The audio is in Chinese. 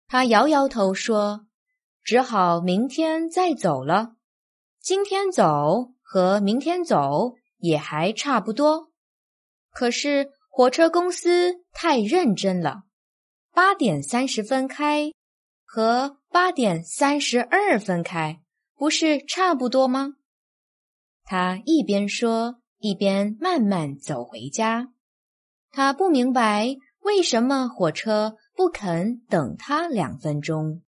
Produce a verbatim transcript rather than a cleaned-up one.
他摇摇头说，只好明天再走了。今天走和明天走也还差不多。可是火车公司太认真了，八点三十分开和八点三十二分开，不是差不多吗？他一边说，一边慢慢走回家。他不明白为什么火车不肯等他两分钟。